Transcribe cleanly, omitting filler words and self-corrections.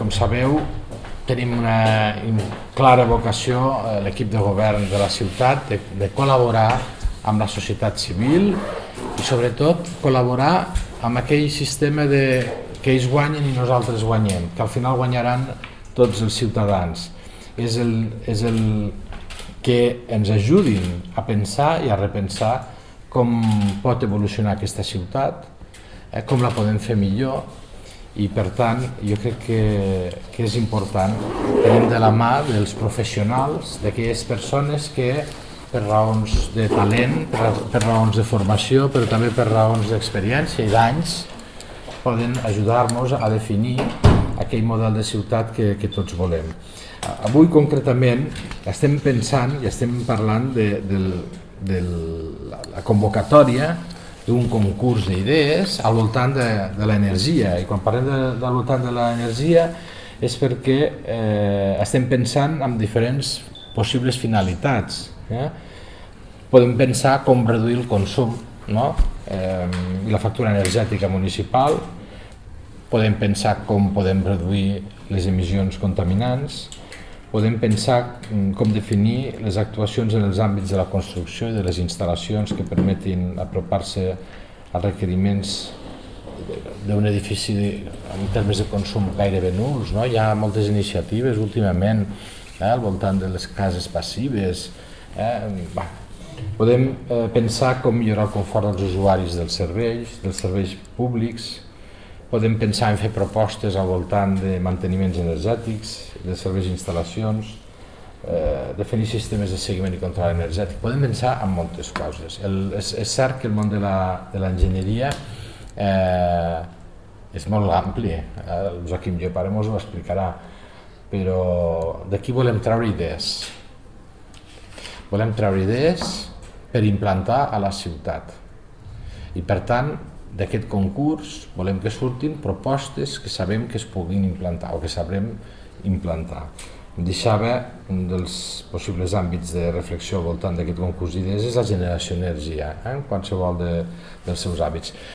Com sabeu, tenim una clara vocació, l'equip de govern de la ciutat, de col·laborar amb la societat civil i sobretot col·laborar amb aquell sistema que ells guanyen i nosaltres guanyem, que al final guanyaran tots els ciutadans. És el que ens ajudin a pensar i a repensar com pot evolucionar aquesta ciutat, com la podem fer millor, i per tant jo crec que és important tenir de la mà dels professionals, d'aquelles persones que per raons de talent, per raons de formació, però també per raons d'experiència i d'anys poden ajudar-nos a definir aquell model de ciutat que tots volem. Avui concretament estem pensant i estem parlant de la convocatòria d'un concurs d'idees al voltant de l'energia, i quan parlem del voltant de l'energia és perquè estem pensant en diferents possibles finalitats. Podem pensar com reduir el consum, i la factura energètica municipal, podem pensar com podem reduir les emissions contaminants, podem pensar com definir les actuacions en els àmbits de la construcció i de les instal·lacions que permetin apropar-se als requeriments d'un edifici en termes de consum gairebé nuls. Hi ha moltes iniciatives últimament al voltant de les cases passives. Podem pensar com millorar el confort dels usuaris dels serveis públics. Podem pensar en fer propostes al voltant de manteniments energètics, de serveis i instal·lacions, definir sistemes de seguiment i control energètic. Podem pensar en moltes coses. És cert que el món de l'enginyeria és molt ampli, el Joaquim Llopart ens ho explicarà, però d'aquí volem treure idees. Volem treure idees per implantar a la ciutat. I per tant, d'aquest concurs volem que surtin propostes que sabem que es puguin implantar o que sabrem implantar. Em deixava un dels possibles àmbits de reflexió al voltant d'aquest concurs d'idees és la generació d'energia, en qualsevol dels seus hàbits.